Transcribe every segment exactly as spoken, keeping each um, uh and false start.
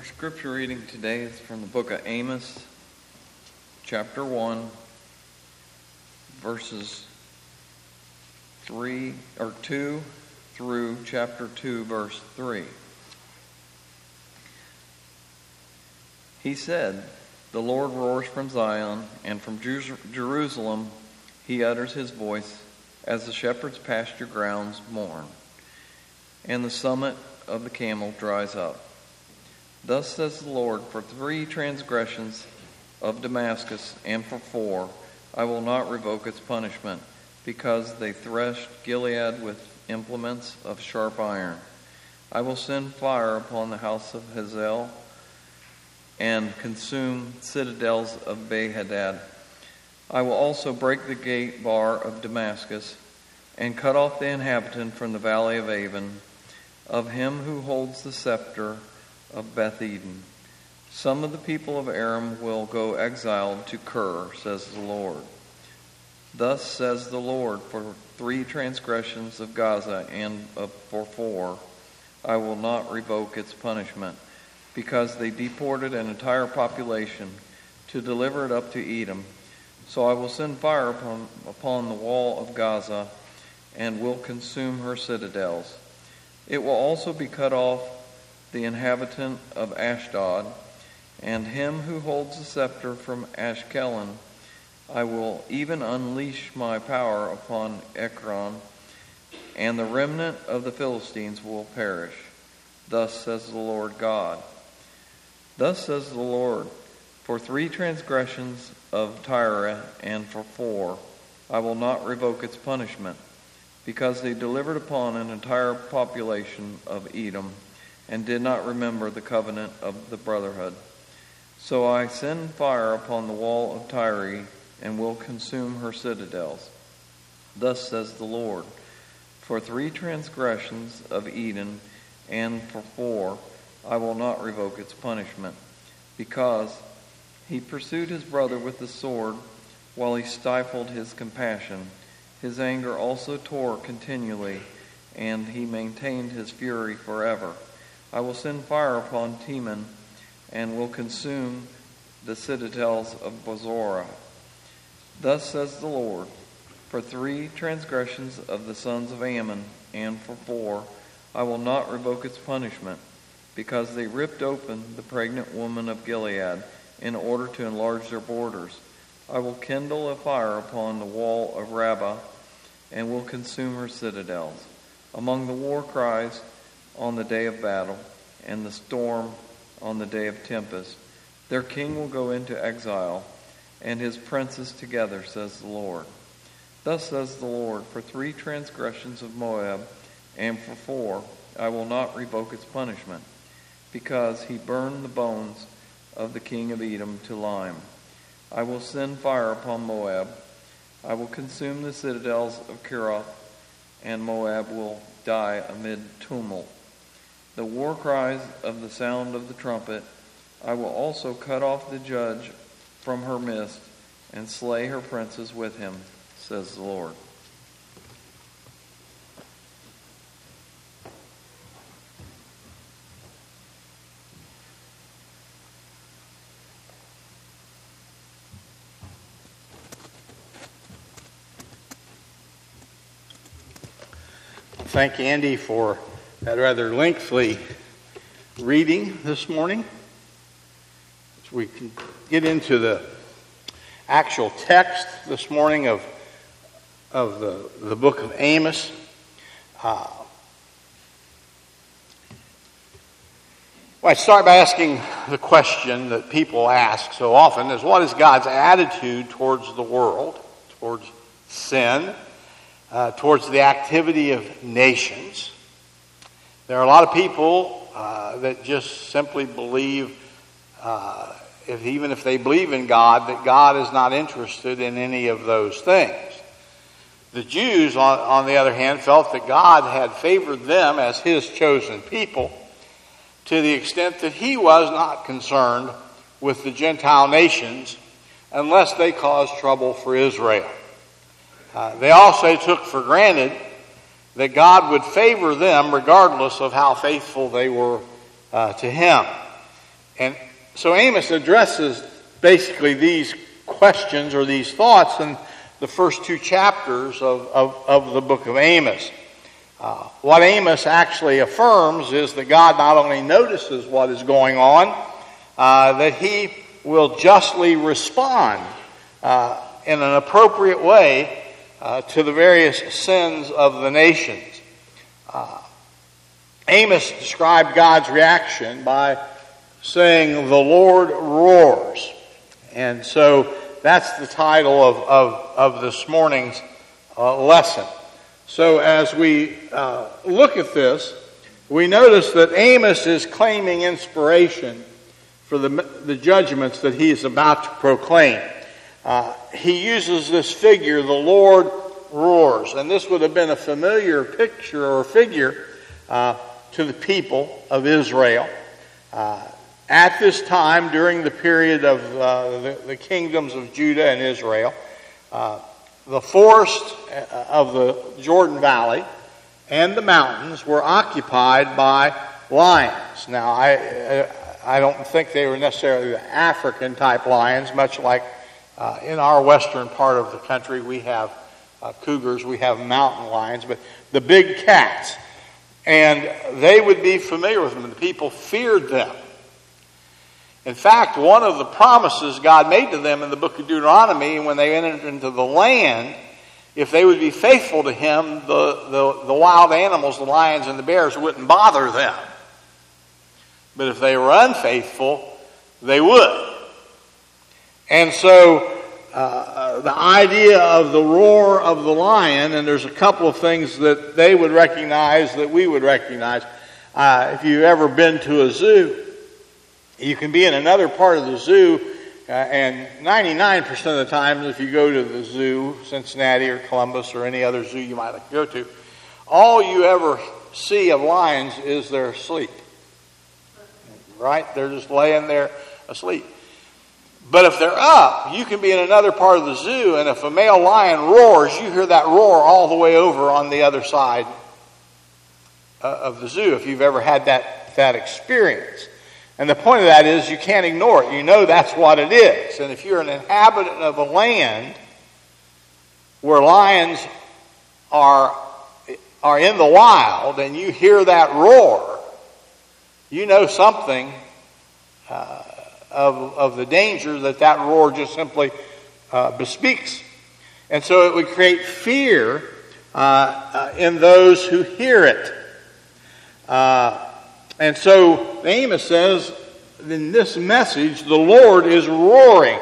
Our scripture reading today is from the book of Amos, chapter one, verses three or two through chapter two, verse three. He said, "The Lord roars from Zion, and from Jerusalem he utters his voice, as the shepherd's pasture grounds mourn, and the summit of the camel dries up. Thus says the Lord, for three transgressions of Damascus, and for four, I will not revoke its punishment, because they threshed Gilead with implements of sharp iron. I will send fire upon the house of Hazael, and consume citadels of Behadad. I will also break the gate bar of Damascus, and cut off the inhabitant from the valley of Avon, of him who holds the scepter of Beth Eden. Some of the people of Aram will go exiled to Kir, says the Lord. Thus says the Lord, for three transgressions of Gaza and for four, I will not revoke its punishment, because they deported an entire population to deliver it up to Edom. So I will send fire upon, upon the wall of Gaza, and will consume her citadels. It will also be cut off the inhabitant of Ashdod, and him who holds the scepter from Ashkelon. I will even unleash my power upon Ekron, and the remnant of the Philistines will perish. Thus says the Lord God. Thus says the Lord, for three transgressions of Tyre and for four, I will not revoke its punishment, because they delivered upon an entire population of Edom, and did not remember the covenant of the brotherhood. So I send fire upon the wall of Tyre, and will consume her citadels. Thus says the Lord, for three transgressions of Eden, and for four, I will not revoke its punishment, because he pursued his brother with the sword, while he stifled his compassion. His anger also tore continually, and he maintained his fury forever. I will send fire upon Teman, and will consume the citadels of Bozorah. Thus says the Lord, for three transgressions of the sons of Ammon, and for four, I will not revoke its punishment, because they ripped open the pregnant woman of Gilead in order to enlarge their borders. I will kindle a fire upon the wall of Rabbah, and will consume her citadels. Among the war cries on the day of battle, and the storm on the day of tempest, their king will go into exile, and his princes together, says the Lord. Thus says the Lord, for three transgressions of Moab, and for four, I will not revoke its punishment, because he burned the bones of the king of Edom to lime. I will send fire upon Moab. I will consume the citadels of Kiroth, and Moab will die amid tumult. The war cries of the sound of the trumpet. I will also cut off the judge from her midst, and slay her princes with him, says the Lord." Thank you, Andy, for that rather lengthy reading this morning. So we can get into the actual text this morning of of the, the book of Amos. Uh, well, I start by asking the question that people ask so often is, what is God's attitude towards the world, towards sin, Uh, towards the activity of nations? There are a lot of people uh, that just simply believe, uh, if, even if they believe in God, that God is not interested in any of those things. The Jews, on, on the other hand, felt that God had favored them as his chosen people to the extent that he was not concerned with the Gentile nations unless they caused trouble for Israel. Uh, they also took for granted that God would favor them regardless of how faithful they were uh, to him. And so Amos addresses basically these questions or these thoughts in the first two chapters of, of, of the book of Amos. Uh, what Amos actually affirms is that God not only notices what is going on, uh, that he will justly respond uh, in an appropriate way uh, to the various sins of the nations. Uh, Amos described God's reaction by saying, "The Lord roars." And so that's the title of, of, of this morning's uh, lesson. So as we uh, look at this, we notice that Amos is claiming inspiration for the, the judgments that he is about to proclaim. Uh, he uses this figure, the Lord roars. And this would have been a familiar picture or figure uh, to the people of Israel. Uh, at this time, during the period of uh, the, the kingdoms of Judah and Israel, uh, the forest of the Jordan Valley and the mountains were occupied by lions. Now, I I don't think they were necessarily the African type lions, much like uh, in our western part of the country we have uh, cougars, we have mountain lions, but the big cats. And they would be familiar with them, and the people feared them. In fact, one of the promises God made to them in the book of Deuteronomy, when they entered into the land, if they would be faithful to him, the, the, the wild animals, the lions and the bears, wouldn't bother them. But if they were unfaithful, they would. And so uh, the idea of the roar of the lion, and there's a couple of things that they would recognize that we would recognize. Uh, if you've ever been to a zoo, you can be in another part of the zoo, uh, and ninety-nine percent of the time, if you go to the zoo, Cincinnati or Columbus or any other zoo you might like to go to, all you ever see of lions is they're asleep. Right? They're just laying there asleep. But if they're up, you can be in another part of the zoo, and if a male lion roars, you hear that roar all the way over on the other side uh, of the zoo, if you've ever had that, that experience. And the point of that is you can't ignore it. You know that's what it is. And if you're an inhabitant of a land where lions are, are in the wild and you hear that roar, you know something uh, of, of the danger that that roar just simply uh, bespeaks. And so it would create fear uh, uh, in those who hear it. Uh, and so Amos says, in this message, the Lord is roaring.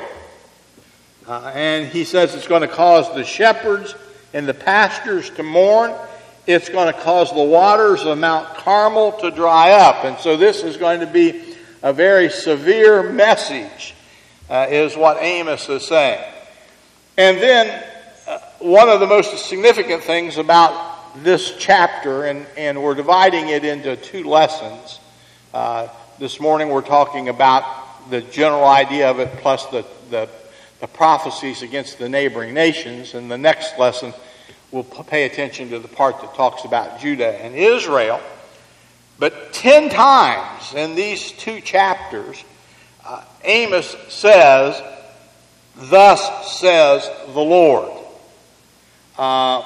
Uh, and he says it's going to cause the shepherds in the pastures to mourn. It's going to cause the waters of Mount Carmel to dry up. And so this is going to be a very severe message, uh, is what Amos is saying. And then uh, one of the most significant things about this chapter, and, and we're dividing it into two lessons. Uh, this morning we're talking about the general idea of it plus the, the, the prophecies against the neighboring nations. And the next lesson we'll pay attention to the part that talks about Judah and Israel. But ten times in these two chapters, uh, Amos says, "Thus says the Lord." Uh,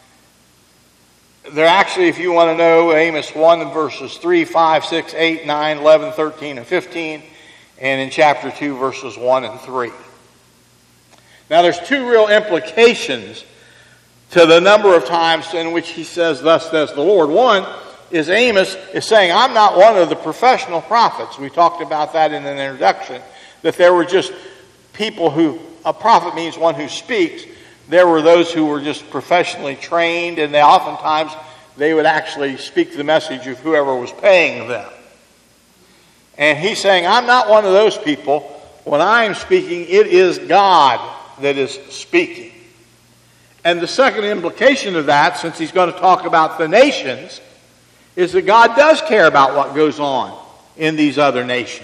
they're actually, if you want to know, Amos one verses three, five, six, eight, nine, eleven, thirteen, and fifteen, and in chapter two verses one and three. Now there's two real implications to the number of times in which he says, "Thus says the Lord." One is Amos is saying, I'm not one of the professional prophets. We talked about that in an introduction, that there were just people who, a prophet means one who speaks. There were those who were just professionally trained, and they oftentimes they would actually speak the message of whoever was paying them. And he's saying, I'm not one of those people. When I am speaking, it is God that is speaking. And the second implication of that, since he's going to talk about the nations, is that God does care about what goes on in these other nations.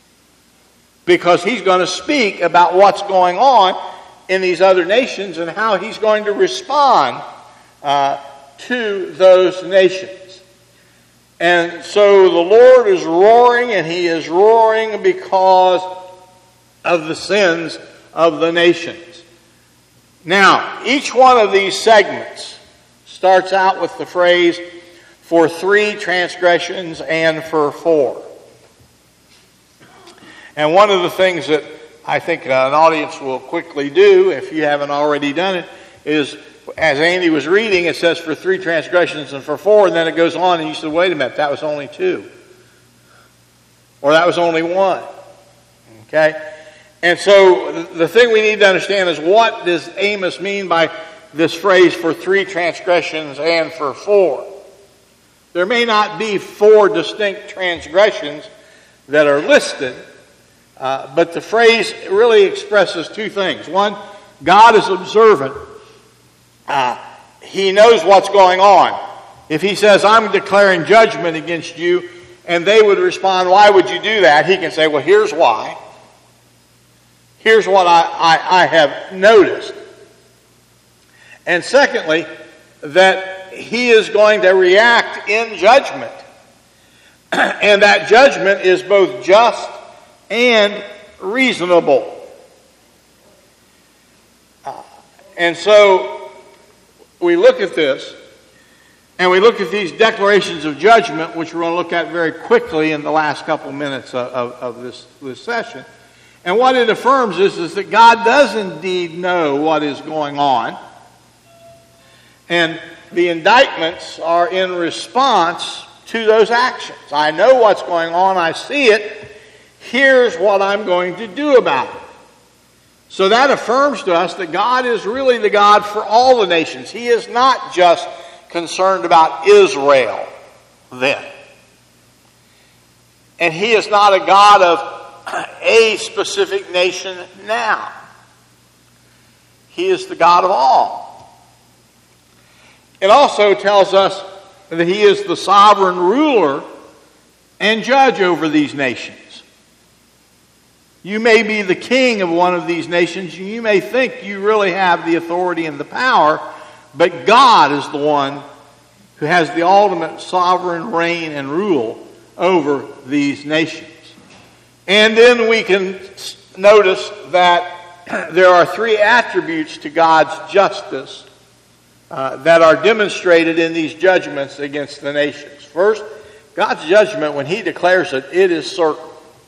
Because he's going to speak about what's going on in these other nations and how he's going to respond uh, to those nations. And so the Lord is roaring, and he is roaring because of the sins of the nations. Now, each one of these segments starts out with the phrase, for three transgressions and for four. And one of the things that I think an audience will quickly do, if you haven't already done it, is, as Andy was reading, it says for three transgressions and for four, and then it goes on, and you said, wait a minute, that was only two. Or that was only one. Okay? And so the thing we need to understand is, what does Amos mean by this phrase, for three transgressions and for four? There may not be four distinct transgressions that are listed, uh, but the phrase really expresses two things. One, God is observant. Uh, he knows what's going on. If he says, I'm declaring judgment against you, and they would respond, why would you do that? He can say, well, here's why. Here's what I, I, I have noticed. And secondly, that he is going to react in judgment. And that judgment is both just and reasonable. Uh, and so we look at this, and we look at these declarations of judgment, which we're going to look at very quickly in the last couple minutes of, of, of this, this session. And what it affirms is, is that God does indeed know what is going on. And the indictments are in response to those actions. I know what's going on. I see it. Here's what I'm going to do about it. So that affirms to us that God is really the God for all the nations. He is not just concerned about Israel then. And he is not a God of a specific nation now. He is the God of all. It also tells us that he is the sovereign ruler and judge over these nations. You may be the king of one of these nations, and you may think you really have the authority and the power, but God is the one who has the ultimate sovereign reign and rule over these nations. And then we can notice that there are three attributes to God's justice uh, that are demonstrated in these judgments against the nations. First, God's judgment, when he declares it, it is certain.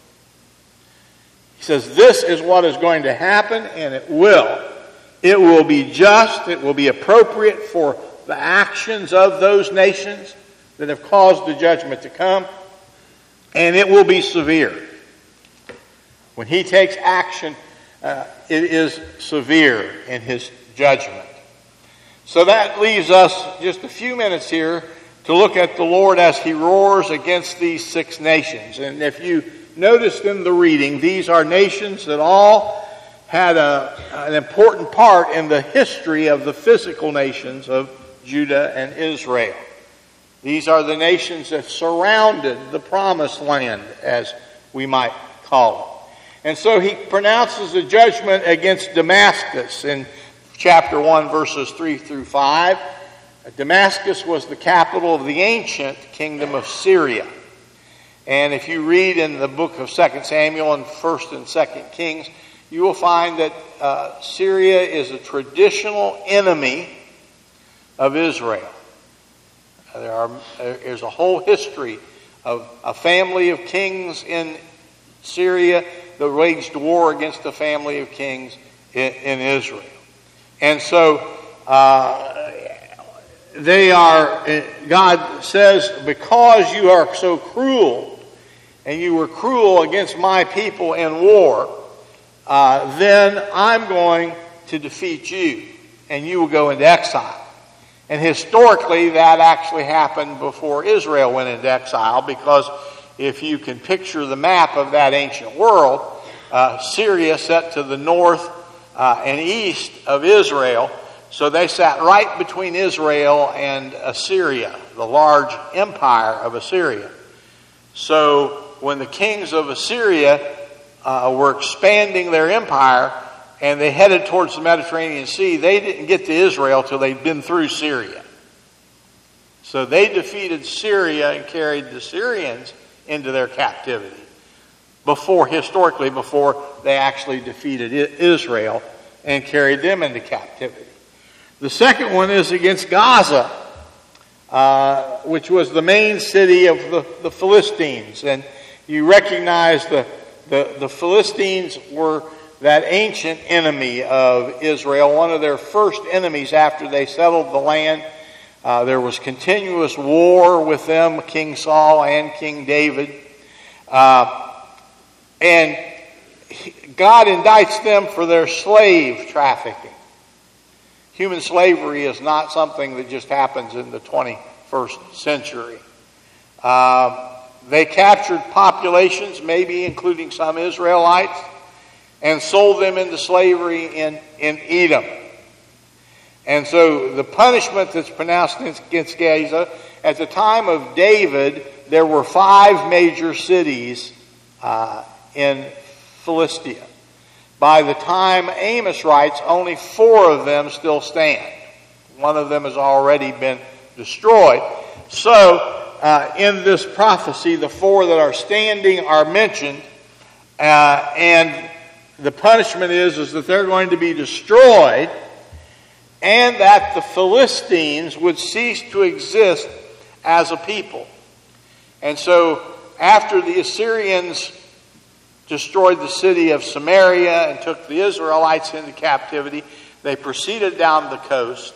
He says, this is what is going to happen, and it will. It will be just, it will be appropriate for the actions of those nations that have caused the judgment to come, and it will be severe. When he takes action, uh, it is severe in his judgment. So that leaves us just a few minutes here to look at the Lord as he roars against these six nations. And if you noticed in the reading, these are nations that all had a, an important part in the history of the physical nations of Judah and Israel. These are the nations that surrounded the promised land, as we might call it. And so he pronounces a judgment against Damascus in chapter one, verses three through five. Damascus was the capital of the ancient kingdom of Syria. And if you read in the book of Second Samuel and First and Second Kings, you will find that uh, Syria is a traditional enemy of Israel. There are, there's a whole history of a family of kings in Syria that waged war against the family of kings in, in Israel. And so uh, they are, God says, because you are so cruel, and you were cruel against my people in war, uh, then I'm going to defeat you, and you will go into exile. And historically, that actually happened before Israel went into exile, because if you can picture the map of that ancient world, uh, Syria sat to the north uh, and east of Israel, so they sat right between Israel and Assyria, the large empire of Assyria. So when the kings of Assyria uh, were expanding their empire and they headed towards the Mediterranean Sea, they didn't get to Israel till they'd been through Syria. So they defeated Syria and carried the Syrians into their captivity before, historically, before they actually defeated Israel and carried them into captivity. The second one is against Gaza, uh, which was the main city of the, the Philistines. And you recognize the, the, the Philistines were that ancient enemy of Israel, one of their first enemies after they settled the land. Uh, there was continuous war with them, King Saul and King David. Uh, and God indicts them for their slave trafficking. Human slavery is not something that just happens in the twenty-first century. Uh, they captured populations, maybe including some Israelites, and sold them into slavery in, in Edom. And so the punishment that's pronounced against Gaza, at the time of David, there were five major cities uh, in Philistia. By the time Amos writes, only four of them still stand. One of them has already been destroyed. So, uh, in this prophecy, the four that are standing are mentioned, uh, and the punishment is, is that they're going to be destroyed, and that the Philistines would cease to exist as a people. And so, after the Assyrians destroyed the city of Samaria and took the Israelites into captivity, they proceeded down the coast,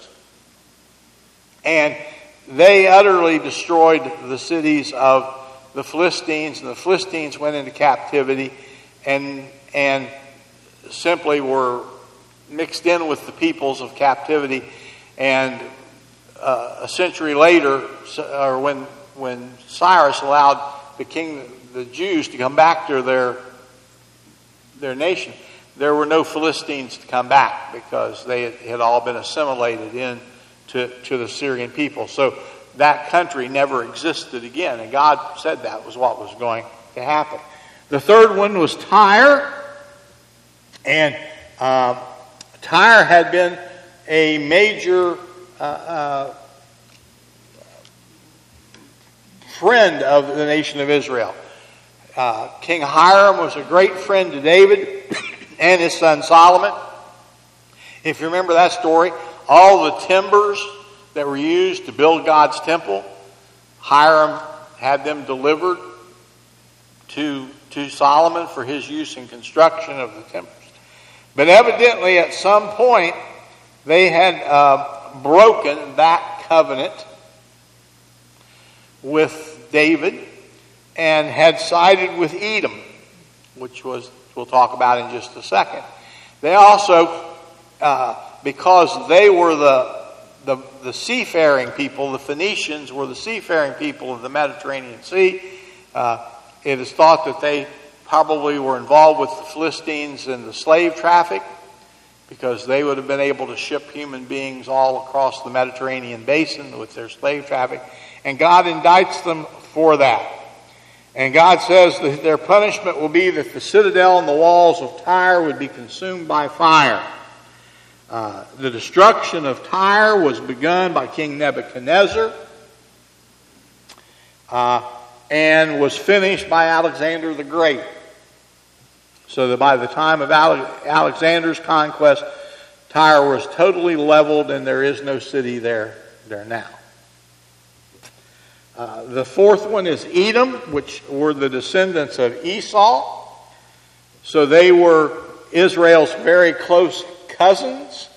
and they utterly destroyed the cities of the Philistines, and the Philistines went into captivity and and simply were mixed in with the peoples of captivity. And uh, a century later, or when when Cyrus allowed the king, the Jews, to come back to their their nation, there were no Philistines to come back because they had, had all been assimilated in to, to the Syrian people. So that country never existed again, and God said that was what was going to happen. The third one was Tyre, and uh, Tyre had been a major uh, uh, friend of the nation of Israel. Uh, King Hiram was a great friend to David and his son Solomon. If you remember that story, all the timbers that were used to build God's temple, Hiram had them delivered to, to Solomon for his use in construction of the timbers. But evidently at some point they had uh, broken that covenant with David and had sided with Edom, which was we'll talk about in just a second. They also, uh, because they were the, the the seafaring people, the Phoenicians were the seafaring people of the Mediterranean Sea. Uh, it is thought that they probably were involved with the Philistines in the slave traffic, because they would have been able to ship human beings all across the Mediterranean basin with their slave traffic. And God indicts them for that. And God says that their punishment will be that the citadel and the walls of Tyre would be consumed by fire. Uh, the destruction of Tyre was begun by King Nebuchadnezzar uh, and was finished by Alexander the Great. So that by the time of Ale- Alexander's conquest, Tyre was totally leveled and there is no city there, there now. Uh, the fourth one is Edom, which were the descendants of Esau. So they were Israel's very close cousins.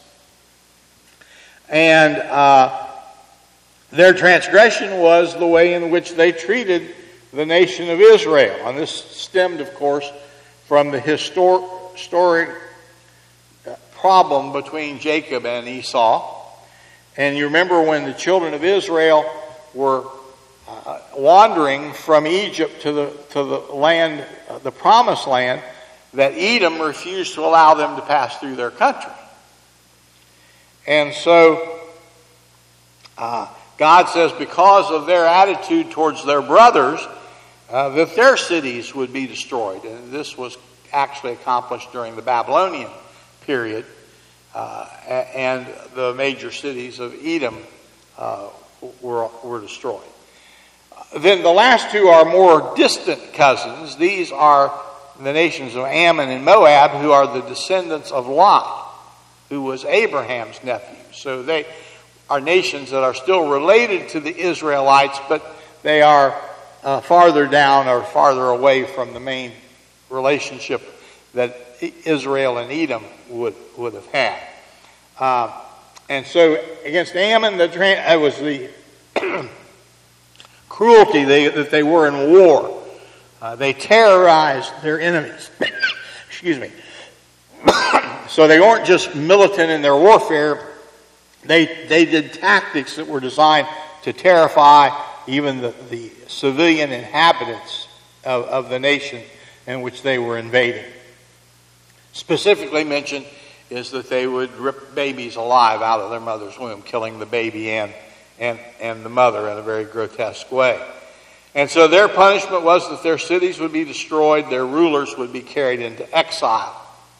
And uh, their transgression was the way in which they treated the nation of Israel. And this stemmed, of course, from the histor- historic problem between Jacob and Esau. And you remember when the children of Israel were Uh, wandering from Egypt to the to the land, uh, the promised land, that Edom refused to allow them to pass through their country. And so uh, God says because of their attitude towards their brothers, uh, that their cities would be destroyed. And this was actually accomplished during the Babylonian period, uh, and the major cities of Edom uh, were, were destroyed. Then the last two are more distant cousins. These are the nations of Ammon and Moab, who are the descendants of Lot, who was Abraham's nephew. So they are nations that are still related to the Israelites, but they are uh, farther down or farther away from the main relationship that Israel and Edom would, would have had. Uh, and so against Ammon, the, it was the cruelty they, that they were in war. Uh, they terrorized their enemies. Excuse me. So they weren't just militant in their warfare. They they did tactics that were designed to terrify even the, the civilian inhabitants of, of the nation in which they were invading. Specifically mentioned is that they would rip babies alive out of their mother's womb, killing the baby and, and, and the mother in a very grotesque way. And so their punishment was that their cities would be destroyed, their rulers would be carried into exile.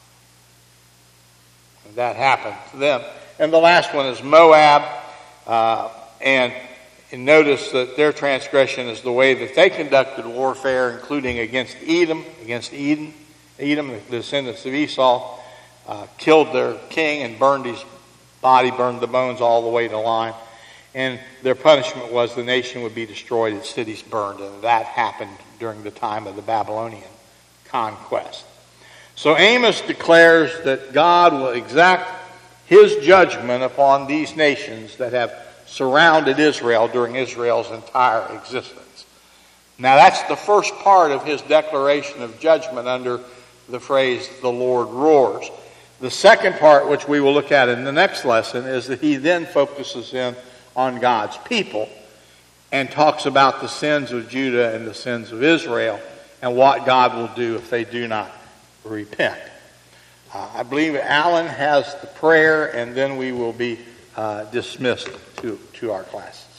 And that happened to them. And the last one is Moab. Uh, and, and notice that their transgression is the way that they conducted warfare, including against Edom, against Edom, Edom, the descendants of Esau, uh, killed their king and burned his body, burned the bones all the way to lime. And their punishment was the nation would be destroyed, its cities burned. And that happened during the time of the Babylonian conquest. So Amos declares that God will exact his judgment upon these nations that have surrounded Israel during Israel's entire existence. Now that's the first part of his declaration of judgment under the phrase, the Lord roars. The second part, which we will look at in the next lesson, is that he then focuses in on God's people and talks about the sins of Judah and the sins of Israel and what God will do if they do not repent. Uh, I believe Alan has the prayer, and then we will be uh, dismissed to, to our classes.